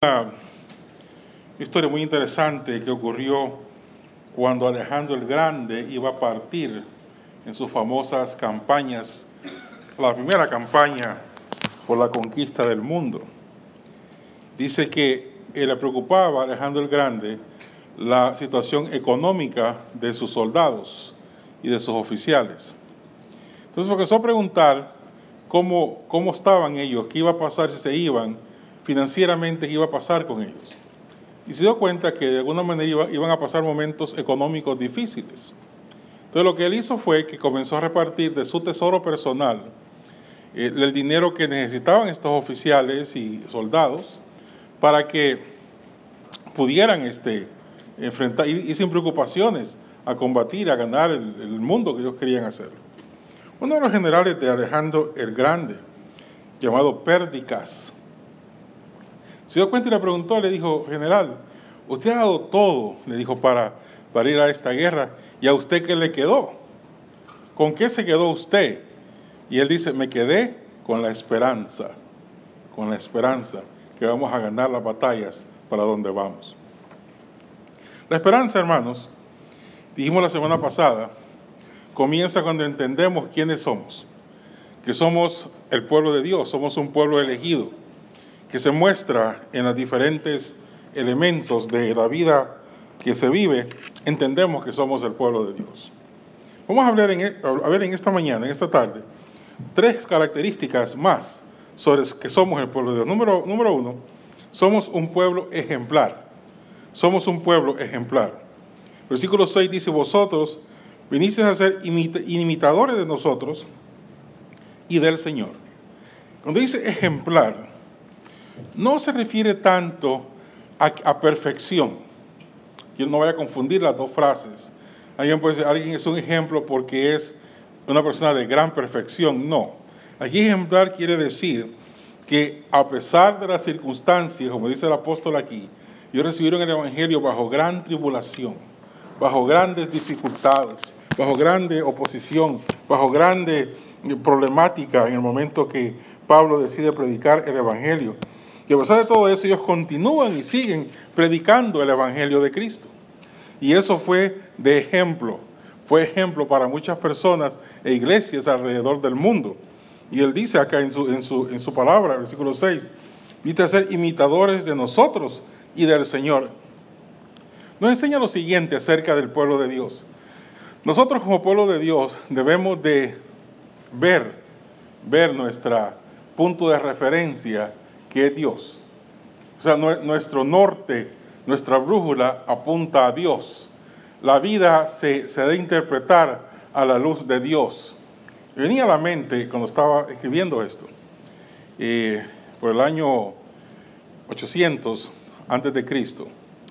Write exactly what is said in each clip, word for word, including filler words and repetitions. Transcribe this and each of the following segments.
Una historia muy interesante que ocurrió cuando Alejandro el Grande iba a partir en sus famosas campañas, la primera campaña por la conquista del mundo. Dice que eh, le preocupaba a Alejandro el Grande la situación económica de sus soldados y de sus oficiales. Entonces comenzó a preguntar cómo, cómo estaban ellos, qué iba a pasar si se iban, financieramente qué iba a pasar con ellos. Y se dio cuenta que de alguna manera iba, iban a pasar momentos económicos difíciles. Entonces lo que él hizo fue que comenzó a repartir de su tesoro personal eh, el dinero que necesitaban estos oficiales y soldados para que pudieran este, enfrentar, y, y sin preocupaciones, a combatir, a ganar el, el mundo que ellos querían hacer. Uno de los generales de Alejandro el Grande, llamado Pérdicas, se dio cuenta y le preguntó, le dijo: general, usted ha dado todo, le dijo, para, para ir a esta guerra, ¿y a usted qué le quedó? ¿Con qué se quedó usted? Y él dice: me quedé con la esperanza, con la esperanza que vamos a ganar las batallas para donde vamos. La esperanza, hermanos, dijimos la semana pasada, comienza cuando entendemos quiénes somos, que somos el pueblo de Dios, somos un pueblo elegido, que se muestra en los diferentes elementos de la vida que se vive. Entendemos que somos el pueblo de Dios. Vamos a, hablar en, a ver en esta mañana, en esta tarde, tres características más sobre que somos el pueblo de Dios. Número, número uno, somos un pueblo ejemplar. Somos un pueblo ejemplar. Versículo seis dice: vosotros vinisteis a ser imita, imitadores de nosotros y del Señor. Cuando dice ejemplar, no se refiere tanto a, a perfección. Que no vaya a confundir las dos frases. Alguien puede decir: alguien es un ejemplo porque es una persona de gran perfección. No. Aquí ejemplar quiere decir que a pesar de las circunstancias, como dice el apóstol aquí, ellos recibieron el evangelio bajo gran tribulación, bajo grandes dificultades, bajo grande oposición, bajo grande problemática en el momento que Pablo decide predicar el evangelio. Y a pesar de todo eso, ellos continúan y siguen predicando el evangelio de Cristo. Y eso fue de ejemplo, fue ejemplo para muchas personas e iglesias alrededor del mundo. Y él dice acá en su, en su, en su palabra, versículo seis, viste a ser imitadores de nosotros y del Señor. Nos enseña lo siguiente acerca del pueblo de Dios. Nosotros como pueblo de Dios debemos de ver, ver nuestro punto de referencia, que es Dios. O sea, nuestro norte, nuestra brújula apunta a Dios. La vida se, se debe interpretar a la luz de Dios. Me venía a la mente cuando estaba escribiendo esto, eh, por el año ochocientos antes de Cristo,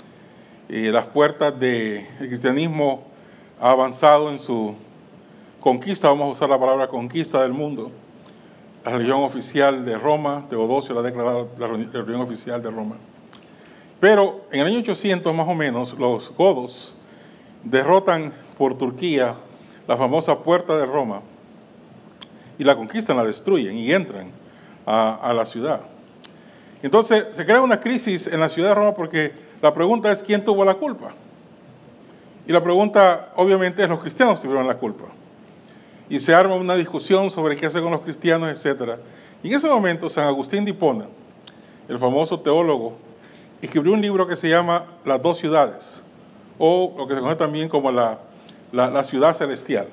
eh, las puertas del cristianismo ha avanzado en su conquista, vamos a usar la palabra conquista del mundo. La religión oficial de Roma, Teodosio la ha declarado la religión oficial de Roma. Pero en el año ochocientos más o menos, los godos derrotan por Turquía la famosa puerta de Roma y la conquistan, la destruyen y entran a, a la ciudad. Entonces se crea una crisis en la ciudad de Roma porque la pregunta es: ¿quién tuvo la culpa? Y la pregunta obviamente es: los cristianos tuvieron la culpa. Y se arma una discusión sobre qué hacer con los cristianos, etcétera. Y en ese momento San Agustín de Hipona, el famoso teólogo, escribió un libro que se llama Las dos ciudades, o lo que se conoce también como la, la, la ciudad celestial,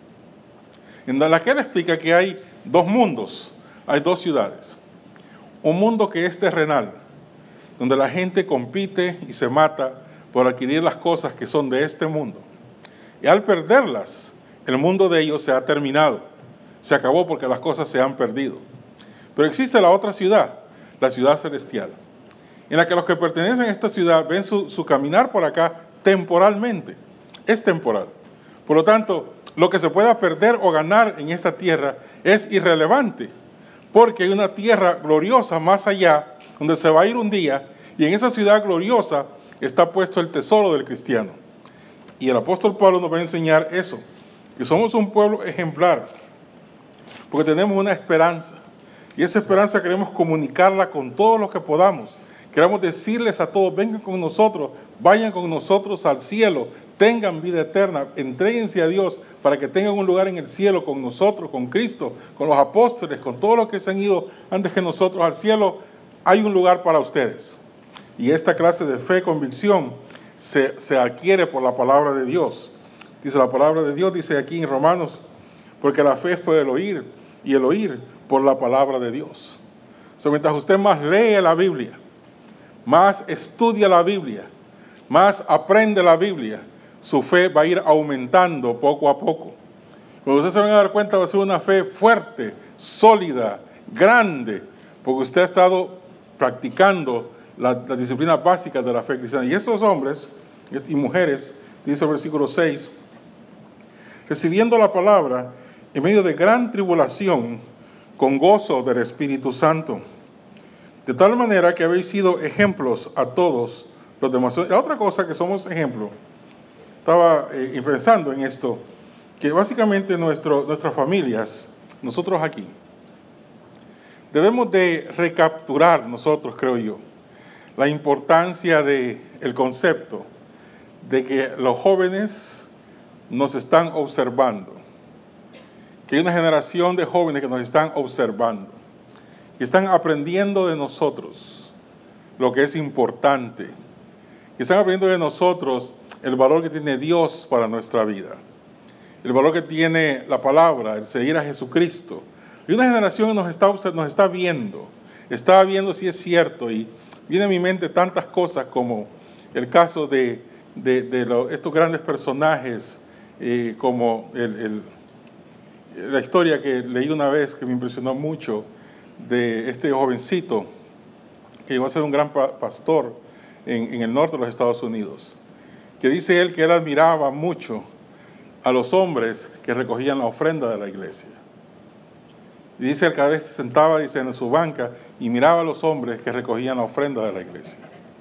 en la que él explica que hay dos mundos, hay dos ciudades. Un mundo que es terrenal, donde la gente compite y se mata por adquirir las cosas que son de este mundo. Y al perderlas, el mundo de ellos se ha terminado, se acabó porque las cosas se han perdido. Pero existe la otra ciudad, la ciudad celestial, en la que los que pertenecen a esta ciudad ven su, su caminar por acá temporalmente, es temporal. Por lo tanto, lo que se pueda perder o ganar en esta tierra es irrelevante, porque hay una tierra gloriosa más allá, donde se va a ir un día, y en esa ciudad gloriosa está puesto el tesoro del cristiano. Y el apóstol Pablo nos va a enseñar eso, que somos un pueblo ejemplar, porque tenemos una esperanza, y esa esperanza queremos comunicarla con todos los que podamos, Queremos decirles a todos, vengan con nosotros, vayan con nosotros al cielo, tengan vida eterna, entréguense a Dios para que tengan un lugar en el cielo con nosotros, con Cristo, con los apóstoles, con todos los que se han ido antes que nosotros al cielo. Hay un lugar para ustedes. Y esta clase de fe, convicción, se, se adquiere por la palabra de Dios. Dice la palabra de Dios, dice aquí en Romanos, porque la fe es por el oír, y el oír por la palabra de Dios. O sea, mientras usted más lee la Biblia, más estudia la Biblia, más aprende la Biblia, su fe va a ir aumentando poco a poco. Cuando usted se van a dar cuenta, va a ser una fe fuerte, sólida, grande, porque usted ha estado practicando las la disciplinas básicas de la fe cristiana. Y esos hombres y mujeres, dice el versículo seis, recibiendo la palabra en medio de gran tribulación, con gozo del Espíritu Santo, de tal manera que habéis sido ejemplos a todos los demás. La otra cosa que somos ejemplo, estaba eh, pensando en esto, que básicamente nuestro, nuestras familias, nosotros aquí, debemos de recapturar nosotros, creo yo, la importancia del concepto de que los jóvenes nos están observando, que hay una generación de jóvenes que nos están observando, que están aprendiendo de nosotros lo que es importante, que están aprendiendo de nosotros el valor que tiene Dios para nuestra vida, el valor que tiene la palabra, el seguir a Jesucristo. Y una generación nos está, nos está viendo, está viendo si es cierto, y viene a mi mente tantas cosas como el caso de, de, de lo, estos grandes personajes, eh, como el, el, la historia que leí una vez que me impresionó mucho, de este jovencito que llegó a ser un gran pastor en, en el norte de los Estados Unidos, que dice él que él admiraba mucho a los hombres que recogían la ofrenda de la iglesia. Y dice él que a veces se sentaba, dice, en su banca y miraba a los hombres que recogían la ofrenda de la iglesia.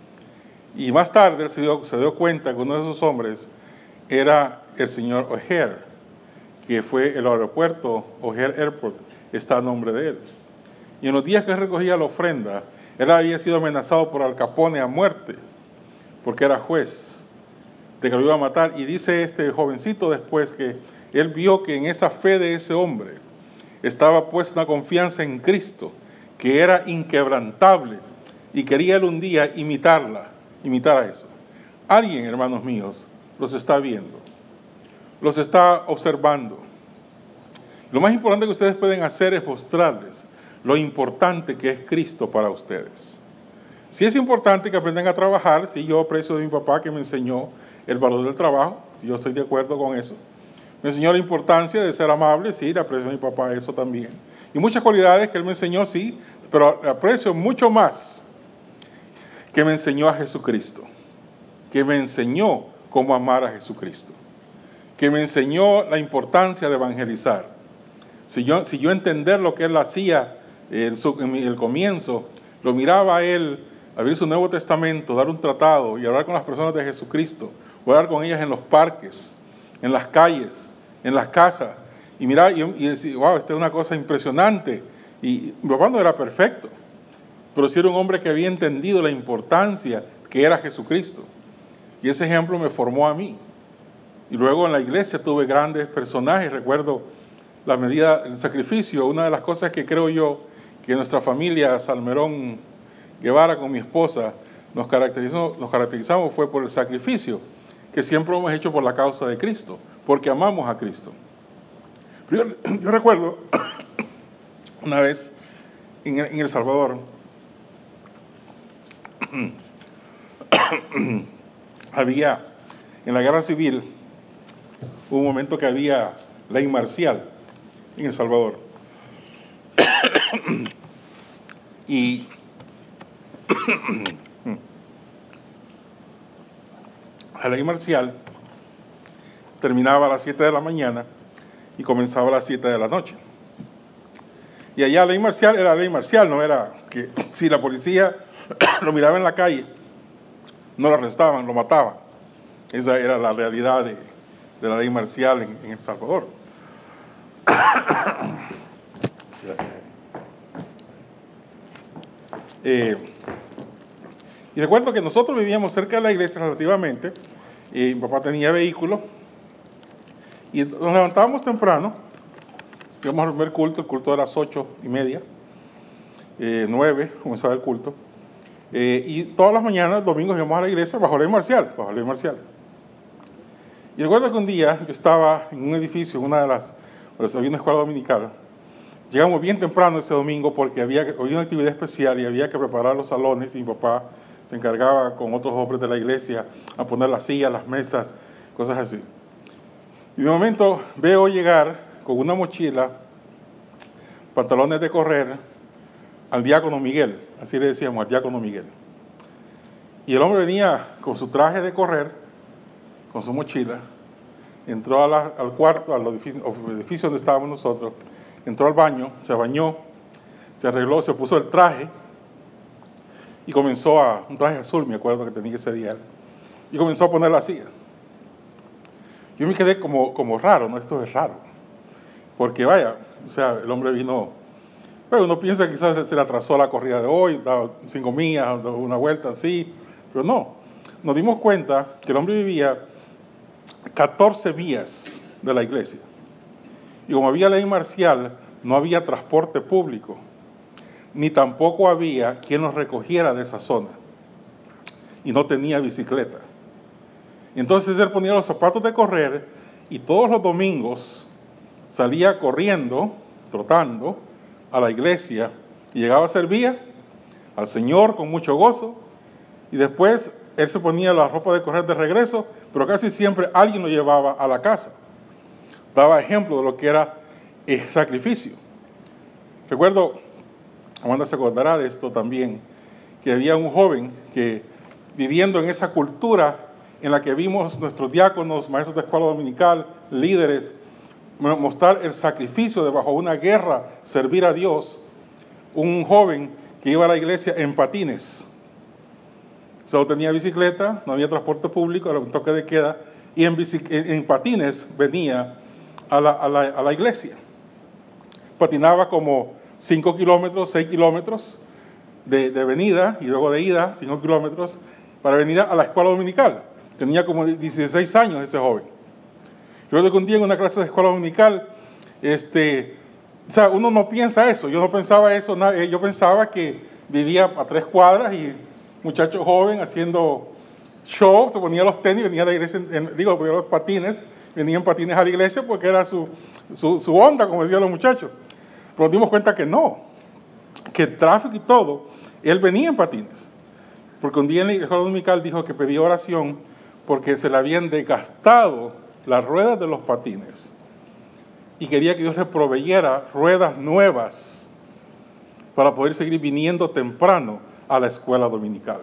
Y más tarde él se dio, se dio cuenta que uno de esos hombres era el señor O'Hare, que fue el aeropuerto, O'Hare Airport, está a nombre de él. Y en los días que él recogía la ofrenda, él había sido amenazado por Al Capone a muerte, porque era juez, de que lo iba a matar. Y dice este jovencito después que él vio que en esa fe de ese hombre estaba puesta una confianza en Cristo, que era inquebrantable, y quería él un día imitarla, imitar a eso. Alguien, hermanos míos, los está viendo, los está observando. Lo más importante que ustedes pueden hacer es mostrarles lo importante que es Cristo para ustedes. Si es importante que aprendan a trabajar, si yo aprecio de mi papá que me enseñó el valor del trabajo, yo estoy de acuerdo con eso. Me enseñó la importancia de ser amable, sí, le aprecio a mi papá eso también. Y muchas cualidades que él me enseñó, sí, pero aprecio mucho más que me enseñó a Jesucristo, que me enseñó cómo amar a Jesucristo, que me enseñó la importancia de evangelizar. Si yo, si yo entender lo que él hacía en, su, en el comienzo, lo miraba a él abrir su Nuevo Testamento, dar un tratado y hablar con las personas de Jesucristo, o hablar con ellas en los parques, en las calles, en las casas, y mirar y, y decir, wow, esta es una cosa impresionante. Y mi papá no era perfecto, pero sí era un hombre que había entendido la importancia que era Jesucristo. Y ese ejemplo me formó a mí. Y luego en la iglesia tuve grandes personajes. Recuerdo la medida, el sacrificio. Una de las cosas que creo yo que nuestra familia Salmerón Guevara con mi esposa nos caracterizó, nos caracterizamos fue por el sacrificio que siempre hemos hecho por la causa de Cristo, porque amamos a Cristo. Yo, yo recuerdo una vez en, en El Salvador, había, en la guerra civil, hubo un momento que había ley marcial en El Salvador. Y la ley marcial terminaba a las siete de la mañana y comenzaba a las siete de la noche. Y allá la ley marcial era ley marcial, no era que si la policía lo miraba en la calle, no lo arrestaban, lo mataban. Esa era la realidad de, de la ley marcial en, en El Salvador. Gracias. Eh, Y recuerdo que nosotros vivíamos cerca de la iglesia relativamente, y mi papá tenía vehículo, y nos levantábamos temprano, íbamos al primer culto, el culto de las ocho y media, eh, nueve, comenzaba el culto, eh, y todas las mañanas, domingos, íbamos a la iglesia bajo ley marcial, bajo ley marcial. Y recuerdo que un día yo estaba en un edificio, en una de las, había una escuela dominical. Llegamos bien temprano ese domingo porque había, había una actividad especial y había que preparar los salones, y mi papá se encargaba con otros hombres de la iglesia a poner las sillas, las mesas, cosas así. Y de momento veo llegar con una mochila, pantalones de correr, al diácono Miguel, así le decíamos, al diácono Miguel. Y el hombre venía con su traje de correr, con su mochila, entró a la, al cuarto, al edificio, al edificio donde estábamos nosotros, entró al baño, se bañó, se arregló, se puso el traje y comenzó a, un traje azul, me acuerdo que tenía ese día, y comenzó a poner la silla. Yo me quedé como, como raro, ¿no? Esto es raro, porque vaya, o sea, el hombre vino, pero uno piensa que quizás se le atrasó la corrida de hoy, daba cinco millas, una vuelta así, pero no. Nos dimos cuenta que el hombre vivía catorce millas de la iglesia. Y como había ley marcial, no había transporte público, ni tampoco había quien nos recogiera de esa zona. Y no tenía bicicleta. Entonces él ponía los zapatos de correr y todos los domingos salía corriendo, trotando, a la iglesia y llegaba a servir al Señor con mucho gozo, y después él se ponía la ropa de correr de regreso, pero casi siempre alguien lo llevaba a la casa. Daba ejemplo de lo que era el sacrificio. Recuerdo, Amanda se acordará de esto también, que había un joven que, viviendo en esa cultura en la que vimos nuestros diáconos, maestros de escuela dominical, líderes, mostrar el sacrificio de bajo una guerra, servir a Dios, un joven que iba a la iglesia en patines. Solo tenía bicicleta, no había transporte público, era un toque de queda, y en, en, en patines venía a la, a, la, a la iglesia. Patinaba como cinco kilómetros, seis kilómetros de, de venida, y luego de ida, cinco kilómetros, para venir a la escuela dominical. Tenía como dieciséis años ese joven. Yo recuerdo que un día en una clase de escuela dominical, este, o sea, uno no piensa eso, yo no pensaba eso, yo pensaba que vivía a tres cuadras y muchacho joven haciendo show, se ponía los tenis, venía a la iglesia, en, digo, ponía los patines, venía en patines a la iglesia porque era su, su, su onda, como decían los muchachos. Pero nos dimos cuenta que no, que el tráfico y todo, él venía en patines. Porque un día en la escuela dominical dijo que pedía oración porque se le habían desgastado las ruedas de los patines y quería que Dios le proveyera ruedas nuevas para poder seguir viniendo temprano a la escuela dominical.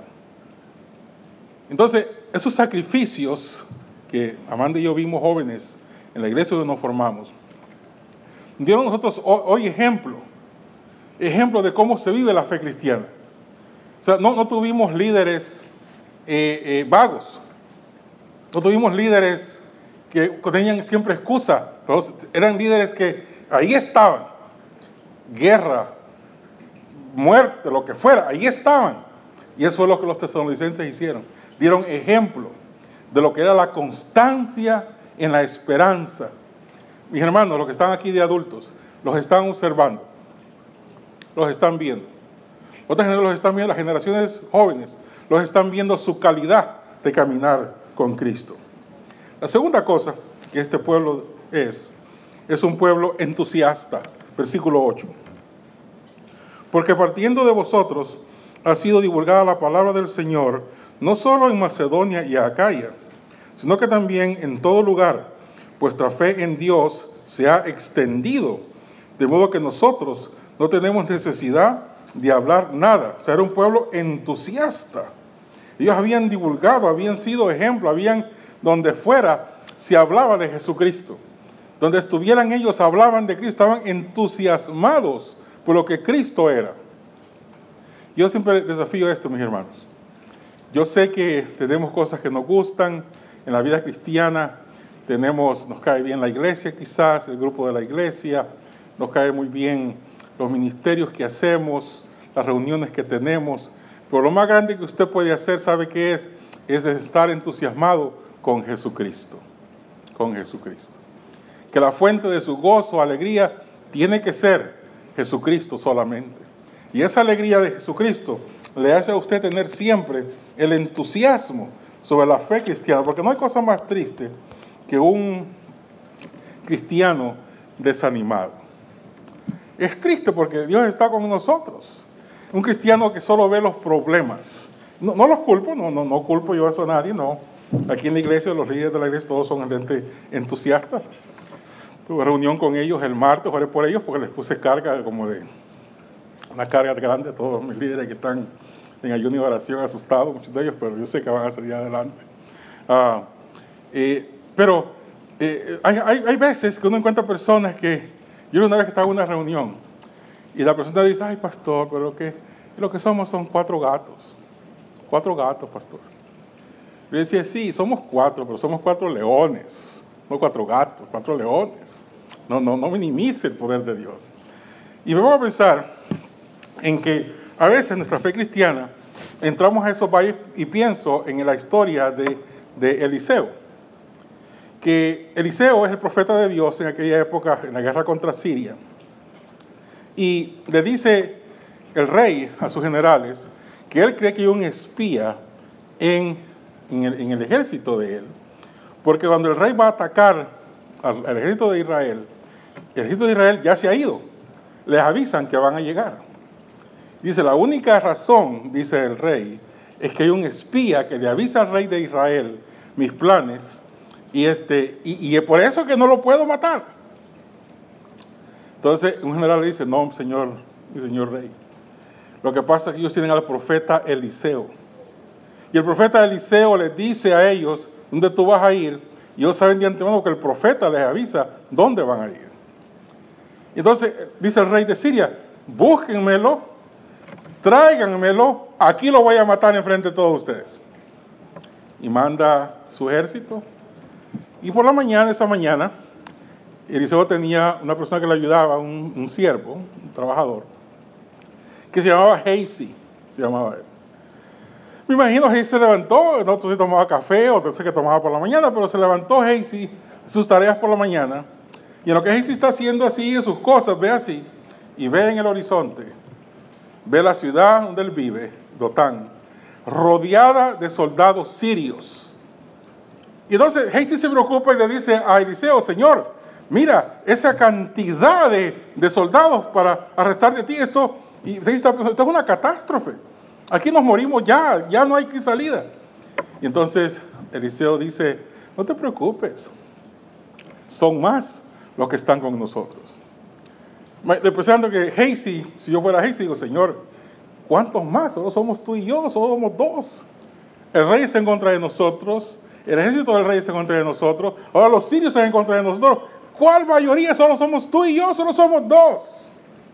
Entonces, esos sacrificios que Amanda y yo vimos jóvenes en la iglesia donde nos formamos, dieron nosotros hoy ejemplo, ejemplo de cómo se vive la fe cristiana. O sea, no, no tuvimos líderes eh, eh, vagos, no tuvimos líderes que tenían siempre excusa, pero eran líderes que ahí estaban, guerra, muerte, lo que fuera, ahí estaban. Y eso es lo que los tesalonicenses hicieron. Dieron ejemplo de lo que era la constancia en la esperanza. Mis hermanos, los que están aquí de adultos, los están observando, los están viendo. Otras generaciones los están viendo, las generaciones jóvenes, los están viendo su calidad de caminar con Cristo. La segunda cosa que este pueblo es, es un pueblo entusiasta. Versículo ocho. Porque partiendo de vosotros ha sido divulgada la palabra del Señor, no solo en Macedonia y Acaya, sino que también en todo lugar. Vuestra fe en Dios se ha extendido, de modo que nosotros no tenemos necesidad de hablar nada. O sea, era un pueblo entusiasta. Ellos habían divulgado, habían sido ejemplo, habían, donde fuera, se hablaba de Jesucristo. Donde estuvieran ellos, hablaban de Cristo, estaban entusiasmados por lo que Cristo era. Yo siempre desafío esto, mis hermanos. Yo sé que tenemos cosas que nos gustan en la vida cristiana. Tenemos, nos cae bien la iglesia quizás, el grupo de la iglesia, nos cae muy bien los ministerios que hacemos, las reuniones que tenemos, Pero lo más grande que usted puede hacer, ¿sabe qué es? Es estar entusiasmado con Jesucristo. Con Jesucristo. Que la fuente de su gozo, alegría, tiene que ser Jesucristo solamente. Y esa alegría de Jesucristo le hace a usted tener siempre el entusiasmo sobre la fe cristiana. Porque no hay cosa más triste que un cristiano desanimado. Es triste porque Dios está con nosotros. Un cristiano que solo ve los problemas. No, no los culpo, no, no, no culpo yo eso a nadie, no. Aquí en la iglesia, los líderes de la iglesia, todos son gente entusiasta. Tuve reunión con ellos el martes, oré por ellos porque les puse carga como de una carga grande a todos mis líderes que están en ayuno y oración, asustados, muchos de ellos, pero yo sé que van a salir adelante. Uh, eh, pero eh, hay, hay, hay veces que uno encuentra personas que, yo una vez que estaba en una reunión y la persona dice, ay pastor, pero que lo que somos son cuatro gatos, cuatro gatos, pastor. Yo decía, sí, somos cuatro, pero somos cuatro leones, no cuatro gatos, cuatro leones. No, no, no minimice el poder de Dios. Y me voy a pensar en que a veces en nuestra fe cristiana entramos a esos valles y pienso en la historia de, de Eliseo. Que Eliseo es el profeta de Dios en aquella época, en la guerra contra Siria. Y le dice el rey a sus generales que él cree que hay un espía en, en, el, en el ejército de él. Porque cuando el rey va a atacar al, al ejército de Israel, el ejército de Israel ya se ha ido. Les avisan que van a llegar. Dice, la única razón, dice el rey, es que hay un espía que le avisa al rey de Israel mis planes, y, este, y, y es por eso que no lo puedo matar. Entonces un general le dice, no, señor, mi señor rey, lo que pasa es que ellos tienen al profeta Eliseo. Y el profeta Eliseo les dice a ellos dónde tú vas a ir, y ellos saben de antemano que el profeta les avisa dónde van a ir. Entonces dice el rey de Siria, búsquenmelo, tráiganmelo, aquí lo voy a matar enfrente de todos ustedes. Y manda su ejército. Y por la mañana, esa mañana, Eliseo tenía una persona que le ayudaba, un, un siervo, un trabajador, que se llamaba Gehazi, se llamaba él. Me imagino Gehazi se levantó, no sé si tomaba café o no sé qué tomaba por la mañana, pero se levantó Gehazi, sus tareas por la mañana, y en lo que Gehazi está haciendo así, en sus cosas, ve así, y ve en el horizonte, ve la ciudad donde él vive, Dotán, rodeada de soldados sirios. Y entonces Gehazi se preocupa y le dice a Eliseo, Señor, mira, esa cantidad de, de soldados para arrestar de ti, esto, y esto es una catástrofe. Aquí nos morimos ya, ya no hay salida. Y entonces Eliseo dice, no te preocupes, son más los que están con nosotros. Pensando que Gehazi, si yo fuera Gehazi, digo, Señor, ¿cuántos más? Solo somos tú y yo, solo somos dos. El rey está en contra de nosotros, el ejército del rey está en contra de nosotros, ahora los sirios están en contra de nosotros. ¿Cuál mayoría? Solo somos tú y yo, solo somos dos.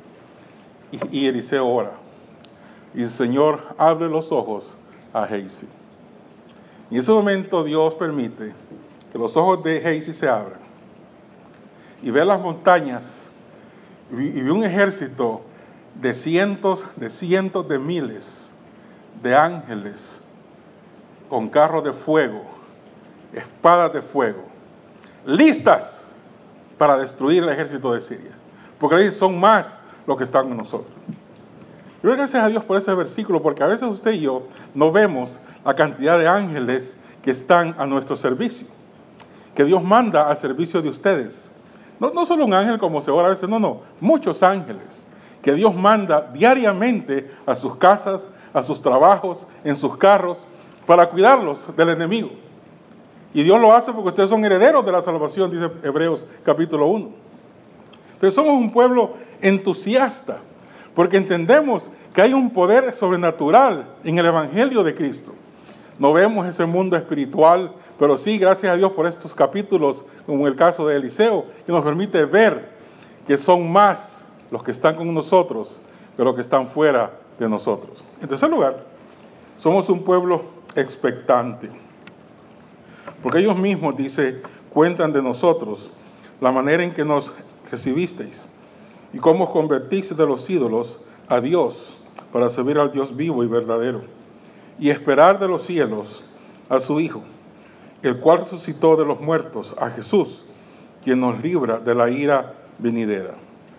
Y, y Eliseo ora. Y el Señor abre los ojos a Gehazi. Y en ese momento Dios permite que los ojos de Gehazi se abran. Y ve las montañas y ve un ejército de cientos, de cientos de miles de ángeles con carros de fuego, espadas de fuego, listas para destruir el ejército de Siria. Porque ahí son más los que están con nosotros. Yo doy gracias a Dios por ese versículo, porque a veces usted y yo no vemos la cantidad de ángeles que están a nuestro servicio, que Dios manda al servicio de ustedes. No, no solo un ángel como se ora a veces, no, no, muchos ángeles que Dios manda diariamente a sus casas, a sus trabajos, en sus carros, para cuidarlos del enemigo. Y Dios lo hace porque ustedes son herederos de la salvación, dice Hebreos capítulo uno. Pero somos un pueblo entusiasta, porque entendemos que hay un poder sobrenatural en el Evangelio de Cristo. No vemos ese mundo espiritual, pero sí, gracias a Dios por estos capítulos, como el caso de Eliseo, que nos permite ver que son más los que están con nosotros que los que están fuera de nosotros. En tercer lugar, somos un pueblo expectante, porque ellos mismos, dice, cuentan de nosotros la manera en que nos recibisteis y cómo convertiste de los ídolos a Dios, para servir al Dios vivo y verdadero, y esperar de los cielos a su Hijo, el cual resucitó de los muertos, a Jesús, quien nos libra de la ira venidera.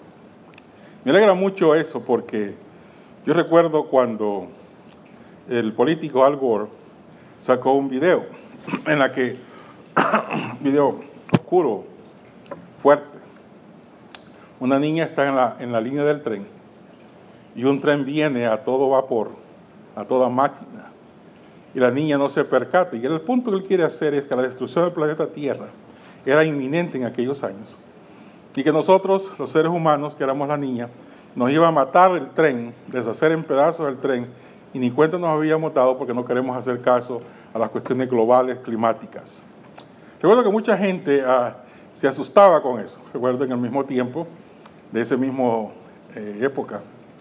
Me alegra mucho eso, porque yo recuerdo cuando el político Al Gore sacó un video, en la que, un video oscuro, fuerte. Una niña está en la, en la línea del tren, y un tren viene a todo vapor, a toda máquina, y la niña no se percata. Y el punto que él quiere hacer es que la destrucción del planeta Tierra era inminente en aquellos años, y que nosotros, los seres humanos, que éramos la niña, nos iba a matar el tren, deshacer en pedazos el tren, y ni cuenta nos habíamos dado porque no queremos hacer caso a las cuestiones globales climáticas. Recuerdo que mucha gente uh, se asustaba con eso. Recuerdo en el mismo tiempo, de esa misma eh, época,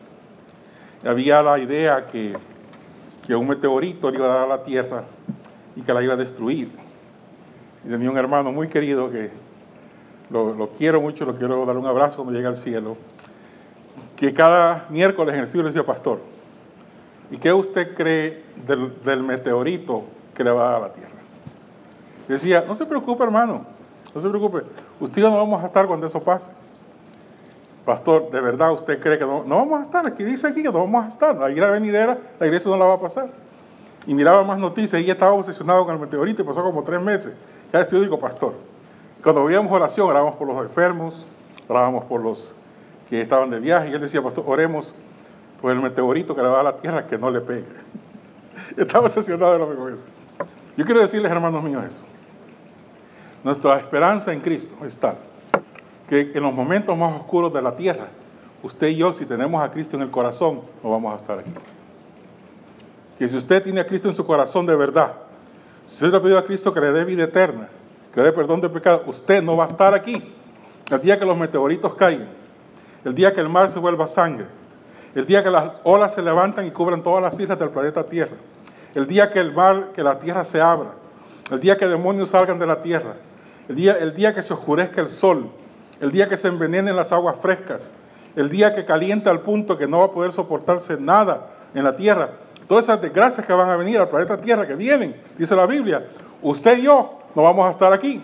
había la idea que, que un meteorito le iba a dar a la Tierra y que la iba a destruir. Y tenía un hermano muy querido que lo, lo quiero mucho, lo quiero dar un abrazo cuando llegue al cielo, que cada miércoles en el estudio le decía: pastor, ¿y qué usted cree del, del meteorito que le va a dar a la Tierra? Y decía: no se preocupe, hermano, no se preocupe, usted y yo no vamos a estar cuando eso pase. Pastor, ¿de verdad usted cree que no, no vamos a estar? Aquí dice aquí que no vamos a estar. La ira venidera, la iglesia no la va a pasar. Y miraba más noticias y ella estaba obsesionado con el meteorito y pasó como tres meses. Ya estoy, digo, pastor, cuando veíamos oración, orábamos por los enfermos, orábamos por los que estaban de viaje, y él decía: pastor, oremos por el meteorito que le va a la Tierra, que no le pegue. Estaba obsesionado con eso. Yo quiero decirles, hermanos míos, esto. Nuestra esperanza en Cristo es tal que en los momentos más oscuros de la tierra, usted y yo, si tenemos a Cristo en el corazón, no vamos a estar aquí. Que si usted tiene a Cristo en su corazón de verdad, si usted le ha pedido a Cristo que le dé vida eterna, que le dé perdón de pecado, usted no va a estar aquí. El día que los meteoritos caigan, el día que el mar se vuelva sangre, el día que las olas se levantan y cubran todas las islas del planeta Tierra, el día que el mar, que la tierra se abra, el día que demonios salgan de la tierra, el día, el día que se oscurezca el sol, el día que se envenenen las aguas frescas, el día que calienta al punto que no va a poder soportarse nada en la tierra, todas esas desgracias que van a venir al planeta Tierra, que vienen, dice la Biblia, usted y yo no vamos a estar aquí.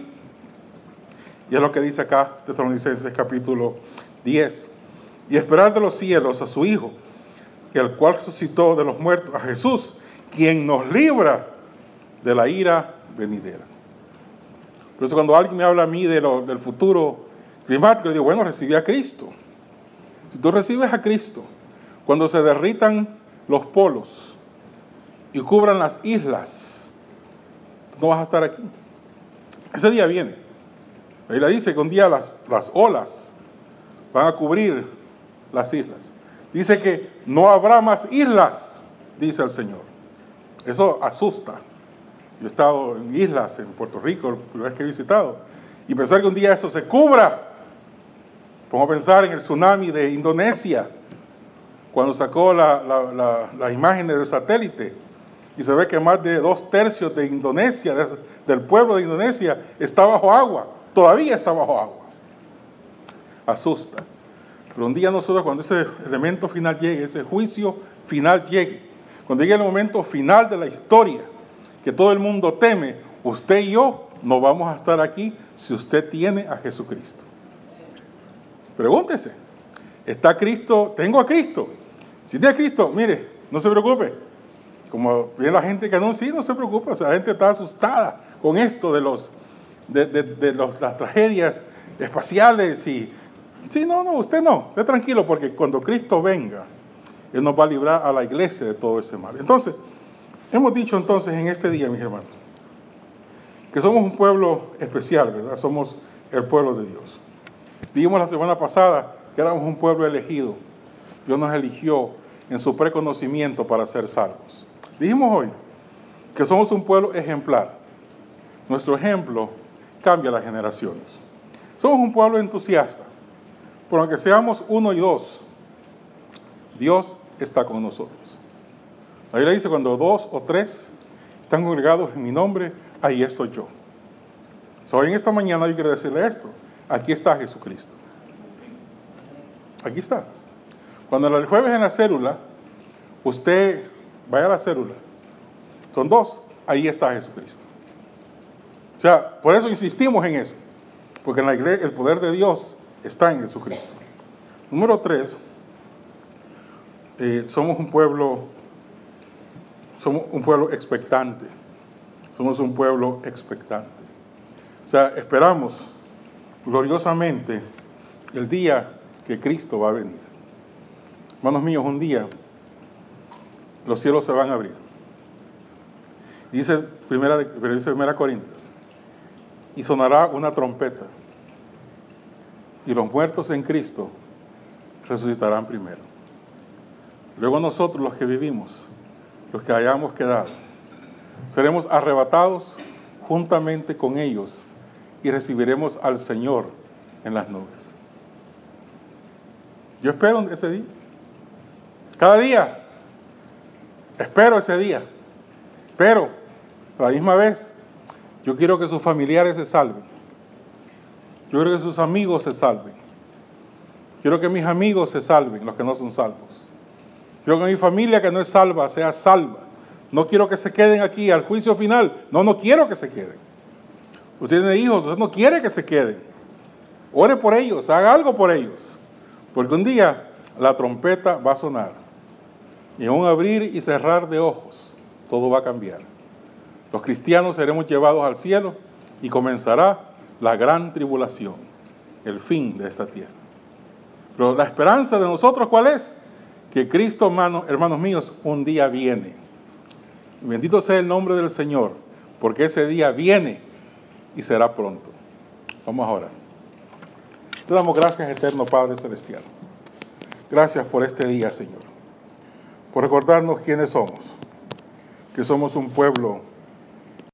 Y es lo que dice acá Tesalonicenses capítulo diez. Y esperar de los cielos a su Hijo, el cual resucitó de los muertos, a Jesús, quien nos libra de la ira venidera. Por eso cuando alguien me habla a mí de lo, del futuro climático, yo digo: bueno, recibí a Cristo. Si tú recibes a Cristo, cuando se derritan los polos y cubran las islas, tú no vas a estar aquí. Ese día viene. Ahí le dice que un día las, las olas van a cubrir las islas. Dice que no habrá más islas, dice el Señor. Eso asusta. Yo he estado en islas en Puerto Rico, la primera vez que he visitado, y pensar que un día eso se cubra. Pongo a pensar en el tsunami de Indonesia, cuando sacó la, la, la, las imágenes del satélite, y se ve que más de dos tercios de Indonesia, de, del pueblo de Indonesia, está bajo agua, todavía está bajo agua. Asusta. Pero un día nosotros, cuando ese elemento final llegue, ese juicio final llegue, cuando llegue el momento final de la historia, que todo el mundo teme, usted y yo no vamos a estar aquí si usted tiene a Jesucristo. Pregúntese, ¿está Cristo? ¿Tengo a Cristo? Si tiene a Cristo, mire, no se preocupe. Como viene la gente que anuncia, no se preocupe. O sea, la gente está asustada con esto de, los, de, de, de los, las tragedias espaciales. Y sí, no, no, usted no. Esté tranquilo, porque cuando Cristo venga, Él nos va a librar a la iglesia de todo ese mal. Entonces, hemos dicho entonces en este día, mis hermanos, que somos un pueblo especial, ¿verdad? Somos el pueblo de Dios. Dijimos la semana pasada que éramos un pueblo elegido. Dios nos eligió en su preconocimiento para ser salvos. Dijimos hoy que somos un pueblo ejemplar. Nuestro ejemplo cambia las generaciones. Somos un pueblo entusiasta. Por aunque seamos uno y dos, Dios está con nosotros. La Biblia dice: cuando dos o tres están congregados en mi nombre, ahí estoy yo. So, en esta mañana yo quiero decirle esto. Aquí está Jesucristo. Aquí está. Cuando el jueves en la célula, Usted vaya a la célula. Son dos. Ahí está Jesucristo. O sea, por eso insistimos en eso. Porque en la iglesia el poder de Dios está en Jesucristo. Número tres. Eh, somos un pueblo, somos un pueblo expectante. Somos un pueblo expectante. O sea, esperamos gloriosamente el día que Cristo va a venir. Hermanos míos, un día los cielos se van a abrir. Dice primera, pero dice primera Corintios, y sonará una trompeta, y los muertos en Cristo resucitarán primero. Luego nosotros, los que vivimos, los que hayamos quedado, seremos arrebatados juntamente con ellos y recibiremos al Señor en las nubes. Yo espero ese día. Cada día espero ese día. Pero, a la misma vez, yo quiero que sus familiares se salven. Yo quiero que sus amigos se salven. Quiero que mis amigos se salven, los que no son salvos. Quiero que mi familia que no es salva sea salva. No quiero que se queden aquí al juicio final. No, no quiero que se queden. Usted tiene hijos, usted no quiere que se queden. Ore por ellos, haga algo por ellos. Porque un día la trompeta va a sonar. Y en un abrir y cerrar de ojos, todo va a cambiar. Los cristianos seremos llevados al cielo y comenzará la gran tribulación, el fin de esta tierra. Pero la esperanza de nosotros, ¿cuál es? Que Cristo, hermanos, hermanos míos, un día viene. Y bendito sea el nombre del Señor, porque ese día viene y será pronto. Vamos a orar. Te damos gracias, eterno Padre Celestial. Gracias por este día, Señor. Por recordarnos quiénes somos. Que somos un pueblo